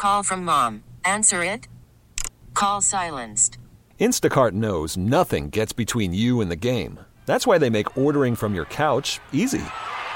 Call from mom. Answer it. Call silenced. Instacart knows nothing gets between you and the game. That's why they make ordering from your couch easy.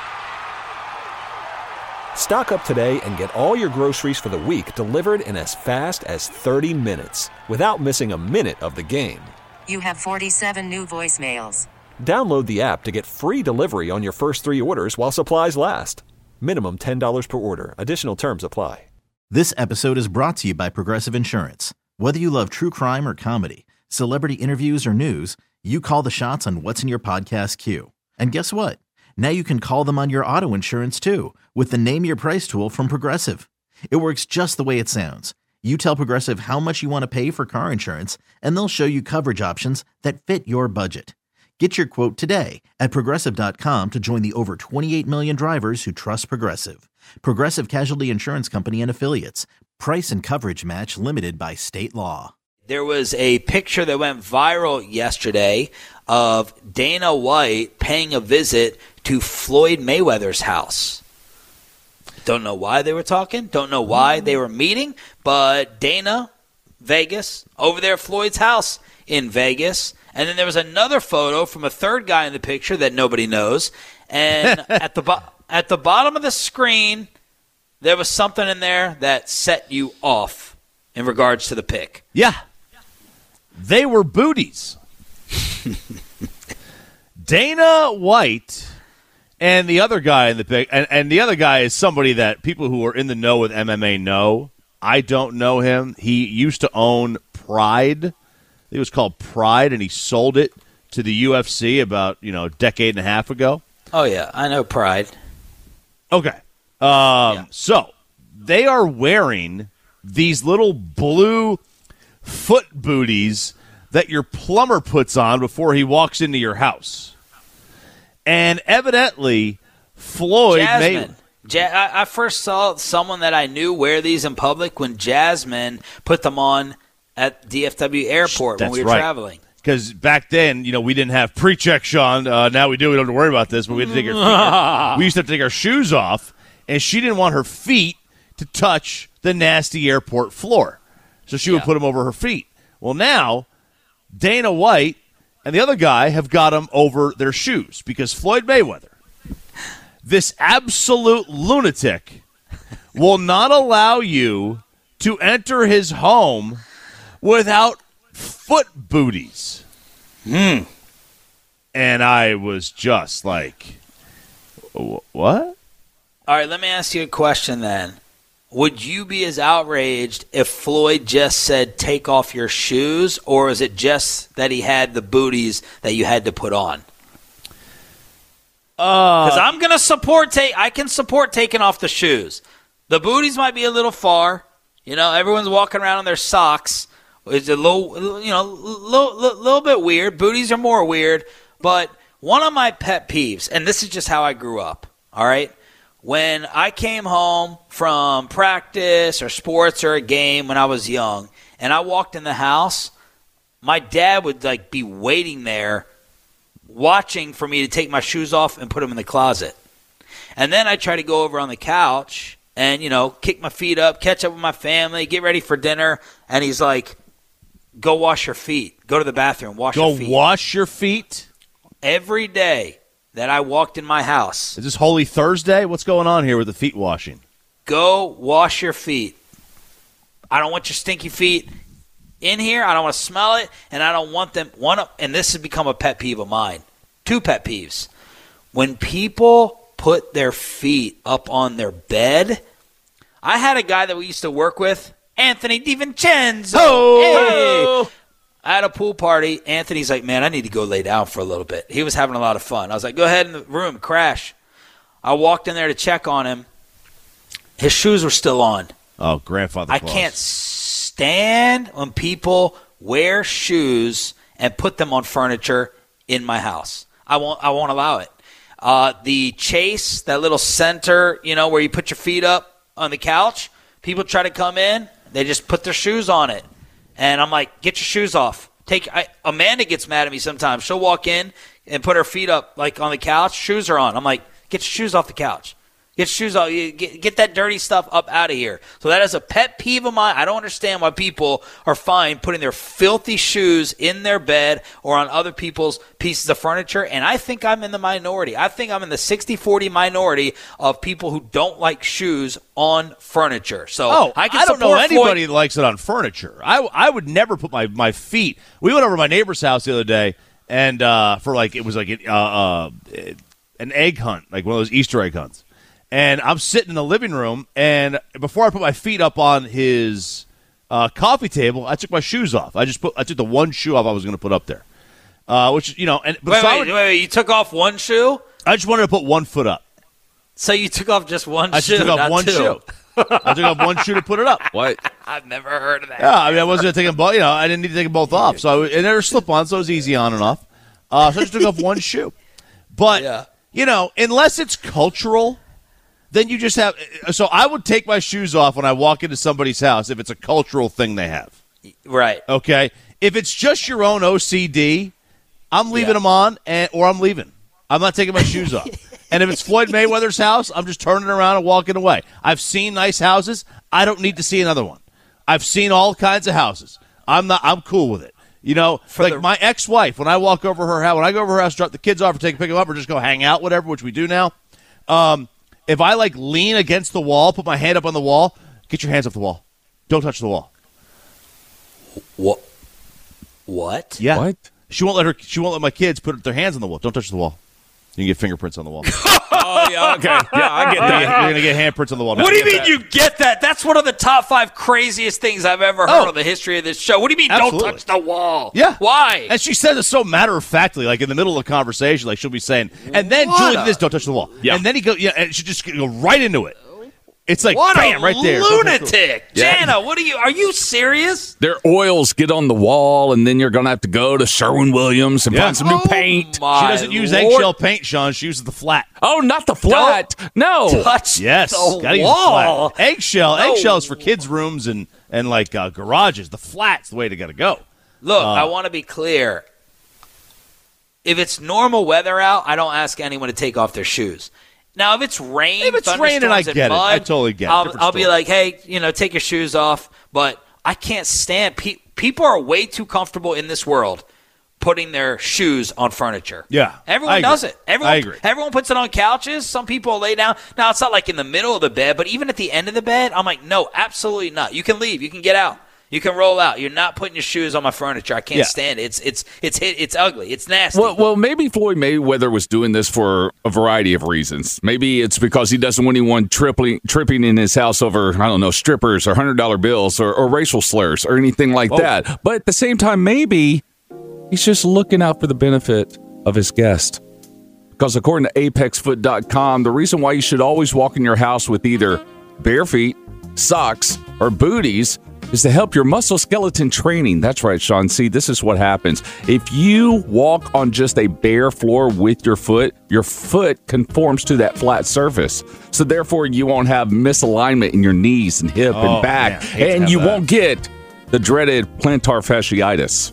Stock up today and get all your groceries for the week delivered in as fast as 30 minutes without missing a minute of the game. You have 47 new voicemails. Download the app to get free delivery on your first 3 orders while supplies last. Minimum $10 per order. Additional terms apply. This episode is brought to you by Progressive Insurance. Whether you love true crime or comedy, celebrity interviews or news, you call the shots on what's in your podcast queue. And guess what? Now you can call them on your auto insurance too with the Name Your Price tool from Progressive. It works just the way it sounds. You tell Progressive how much you want to pay for car insurance, and they'll show you coverage options that fit your budget. Get your quote today at Progressive.com to join the over 28 million drivers who trust Progressive. Progressive Casualty Insurance Company and Affiliates. Price and coverage match limited by state law. There was a picture that went viral yesterday of Dana White paying a visit to Floyd Mayweather's house. Don't know why they were talking. Don't know why they were meeting. But Dana, Vegas, over there at Floyd's house in Vegas. And then there was another photo from a third guy in the picture that nobody knows. And at the bottom of the screen, there was something in there that set you off in regards to the pic. Yeah. They were booties. Dana White and the other guy in the pic, and the other guy is somebody that people who are in the know with MMA know. I don't know him. He used to own Pride. It was called Pride, and he sold it to the UFC about, a decade and a half ago. Oh, yeah. I know Pride. Okay. So they are wearing these little blue foot booties that your plumber puts on before he walks into your house. And evidently, Floyd Jasmine. I first saw someone that I knew wear these in public when Jasmine put them on at DFW Airport when we were traveling. Because back then, we didn't have pre-check, Sean. Now we do. We don't have to worry about this. But we had to take we used to have to take our shoes off, and she didn't want her feet to touch the nasty airport floor. So she would put them over her feet. Well, now Dana White and the other guy have got them over their shoes because Floyd Mayweather, this absolute lunatic, will not allow you to enter his home without foot booties. And I was just like, what? All right, let me ask you a question then. Would you be as outraged if Floyd just said, take off your shoes, or is it just that he had the booties that you had to put on? Because I'm going to support I can support taking off the shoes. The booties might be a little far. Everyone's walking around in their socks. It's a little bit weird. Booties are more weird. But one of my pet peeves, and this is just how I grew up, all right? When I came home from practice or sports or a game when I was young, and I walked in the house, my dad would be waiting there watching for me to take my shoes off and put them in the closet. And then I try to go over on the couch and, kick my feet up, catch up with my family, get ready for dinner, and he's like, go wash your feet. Go to the bathroom, wash your feet. Go wash your feet? Every day that I walked in my house. Is this Holy Thursday? What's going on here with the feet washing? Go wash your feet. I don't want your stinky feet in here. I don't want to smell it, and I don't want them. And this has become a pet peeve of mine. 2 pet peeves. When people put their feet up on their bed. I had a guy that we used to work with, Anthony DiVincenzo. Oh! Hey! I had a pool party. Anthony's like, man, I need to go lay down for a little bit. He was having a lot of fun. I was like, go ahead in the room, crash. I walked in there to check on him. His shoes were still on. Oh, grandfather I clause. can't stand when people wear shoes and put them on furniture in my house. I won't allow it. The chase, that little center, where you put your feet up on the couch, people try to come in, they just put their shoes on it. And I'm like, get your shoes off. Amanda gets mad at me sometimes. She'll walk in and put her feet up on the couch. Shoes are on. I'm like, get your shoes off the couch. Get shoes off. Get that dirty stuff up out of here. So that is a pet peeve of mine. I don't understand why people are fine putting their filthy shoes in their bed or on other people's pieces of furniture. And I think I'm in the minority. I think I'm in the 60-40 minority of people who don't like shoes on furniture. So I don't know anybody that likes it on furniture. I would never put my feet. We went over to my neighbor's house the other day, and it was like an egg hunt, like one of those Easter egg hunts. And I'm sitting in the living room, and before I put my feet up on his coffee table, I took my shoes off. I took the one shoe off I was going to put up there, which Wait, you took off one shoe? I just wanted to put 1 foot up. So you took off just one shoe? I took off one shoe. I took off one shoe to put it up. What? I've never heard of that. Yeah, I mean, I wasn't going to take them both. I didn't need to take them both off. So and they were slip-on, so it was easy on and off. So I just took off one shoe. But unless it's cultural. Then you just have – so I would take my shoes off when I walk into somebody's house if it's a cultural thing they have. Right. Okay? If it's just your own OCD, I'm leaving them on or I'm leaving. I'm not taking my shoes off. And if it's Floyd Mayweather's house, I'm just turning around and walking away. I've seen nice houses. I don't need to see another one. I've seen all kinds of houses. I'm cool with it. My ex-wife, when I walk over her house, when I go over her house, drop the kids off or pick them up or just go hang out, whatever, which we do now, if I lean against the wall, put my hand up on the wall, get your hands off the wall. Don't touch the wall. What? Yeah. What? She won't let my kids put their hands on the wall. Don't touch the wall. You can get fingerprints on the wall. Oh, yeah, okay. Yeah, I get that. You're going to get handprints on the wall. What do you mean you get that? That's one of the top 5 craziest things I've ever heard on the history of this show. What do you mean don't touch the wall? Yeah. Why? And she says it so matter-of-factly, like in the middle of a conversation, like she'll be saying, and then Julie did this, don't touch the wall. Yeah. And then he goes, and she just go right into it. It's like, what bam, right there. Lunatic. Yeah. Jana, are you serious? Their oils get on the wall, and then you're going to have to go to Sherwin-Williams and find some new paint. She doesn't use eggshell paint, Sean. She uses the flat. Oh, not the flat. No. Touch Yes. the Gotta use wall. the flat. Eggshells for kids' rooms and garages. The flat's the way to gotta go. Look, I want to be clear. If it's normal weather out, I don't ask anyone to take off their shoes. Now, if it's rain, if it's raining, I get it. Mud, I totally get it. I'll be like, hey, take your shoes off. But I can't stand people are way too comfortable in this world putting their shoes on furniture. Yeah, everyone does it. I agree. Everyone puts it on couches. Some people lay down. Now, it's not like in the middle of the bed, but even at the end of the bed, I'm like, no, absolutely not. You can leave. You can get out. You can roll out. You're not putting your shoes on my furniture. I can't stand it. It's ugly. It's nasty. Well, maybe Floyd Mayweather was doing this for a variety of reasons. Maybe it's because he doesn't want anyone tripping in his house over, I don't know, strippers or $100 bills or racial slurs or anything like that. But at the same time, maybe he's just looking out for the benefit of his guest. Because according to ApexFoot.com, the reason why you should always walk in your house with either bare feet, socks, or booties is to help your muscle skeleton training. That's right, Sean. See, this is what happens. If you walk on just a bare floor with your foot conforms to that flat surface. So therefore, you won't have misalignment in your knees and hip and back. Man, and you won't get the dreaded plantar fasciitis.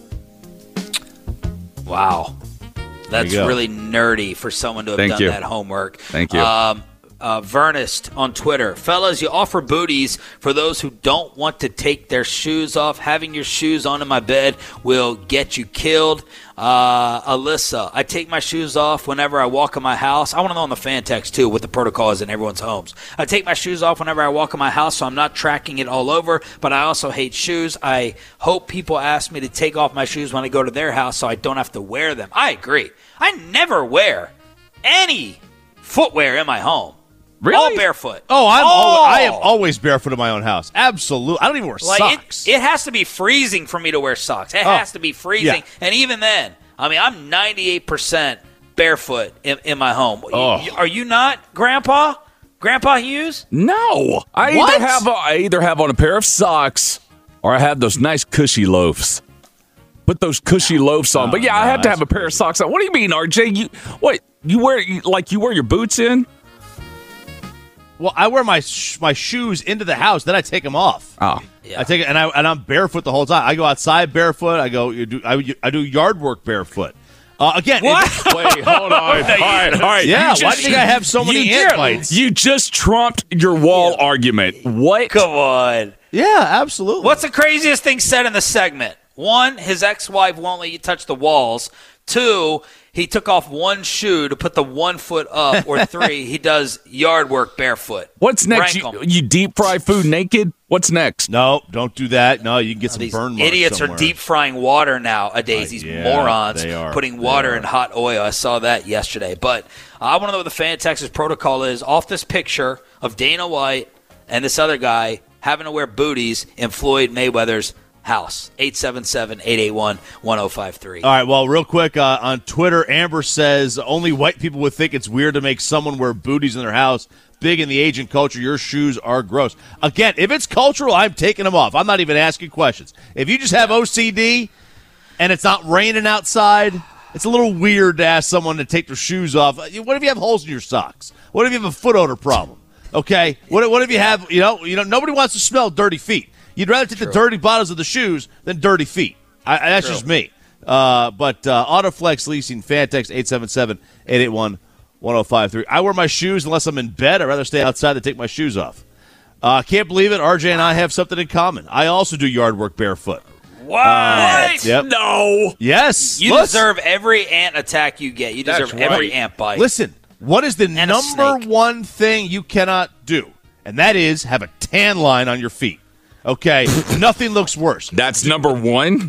Wow. That's really nerdy for someone to have done that homework. Thank you. Vernest on Twitter. Fellas, you offer booties for those who don't want to take their shoes off. Having your shoes on in my bed will get you killed. Alyssa, I take my shoes off whenever I walk in my house. I want to know on the fan text, too, what the protocol is in everyone's homes. I take my shoes off whenever I walk in my house, so I'm not tracking it all over, but I also hate shoes. I hope people ask me to take off my shoes when I go to their house so I don't have to wear them. I agree. I never wear any footwear in my home. Really? All barefoot. I am always barefoot in my own house. Absolutely. I don't even wear socks. It has to be freezing for me to wear socks. It has to be freezing. Yeah. And even then, I mean, I'm 98% barefoot in my home. Are you not, Grandpa? Grandpa Hughes? No. I either have on a pair of socks or I have those nice cushy loafs. Put those cushy loafs on. But yeah, I have to have a pair of socks on. What do you mean, RJ? You wear your boots in? Well, I wear my shoes into the house, then I take them off. Oh, yeah. I take it, and I'm barefoot the whole time. I go outside barefoot. I do yard work barefoot. Again, What? Wait, hold on. All right. Yeah, why do you think I have so many ant bites? You just trumped your wall argument. What? Come on. Yeah, absolutely. What's the craziest thing said in the segment? 1, his ex-wife won't let you touch the walls. 2, he took off one shoe to put the 1 foot up. Or 3, he does yard work barefoot. What's next? Rank 'em. You deep fry food naked? What's next? No, don't do that. No, you can get some These burn marks idiots somewhere. are deep frying water nowadays. These yeah, morons they are. putting They water are. in hot oil. I saw that yesterday. But I want to know what the fan Texas protocol is off this picture of Dana White and this other guy having to wear booties in Floyd Mayweather's house. 877-881-1053. All right, well, real quick, on Twitter, Amber says only white people would think it's weird to make someone wear booties in their house. Big in the Asian culture, your shoes are gross. Again, if it's cultural, I'm taking them off. I'm not even asking questions. If you just have OCD and it's not raining outside, it's a little weird to ask someone to take their shoes off. What if you have holes in your socks? What if you have a foot odor problem? Okay? What if you have, you know, nobody wants to smell dirty feet. You'd rather take the dirty bottoms of the shoes than dirty feet. That's just me. But Autoflex Leasing, Fantex 877-881-1053. I wear my shoes unless I'm in bed. I'd rather stay outside than take my shoes off. Can't believe it. RJ and I have something in common. I also do yard work barefoot. What? Yep. No. Yes. You deserve every ant attack you get. You deserve every ant bite. Listen, what is the And a number snake. one thing you cannot do? And that is have a tan line on your feet. Okay? Nothing looks worse. That's number one?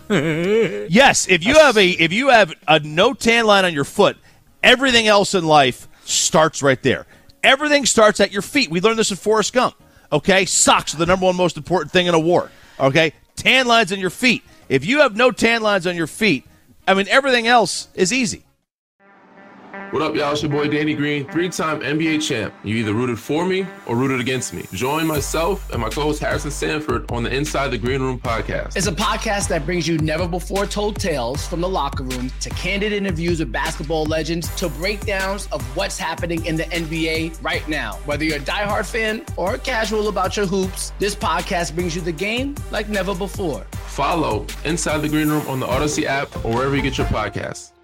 Yes, if you have a no tan line on your foot, everything else in life starts right there. Everything starts at your feet. We learned this in Forrest Gump. Okay? Socks are the number one most important thing in a war. Okay? Tan lines on your feet. If you have no tan lines on your feet, I mean, everything else is easy. What up, y'all? It's your boy Danny Green, 3-time NBA champ. You either rooted for me or rooted against me. Join myself and my co-host Harrison Sanford on the Inside the Green Room podcast. It's a podcast that brings you never-before-told tales from the locker room to candid interviews with basketball legends to breakdowns of what's happening in the NBA right now. Whether you're a diehard fan or casual about your hoops, this podcast brings you the game like never before. Follow Inside the Green Room on the Odyssey app or wherever you get your podcasts.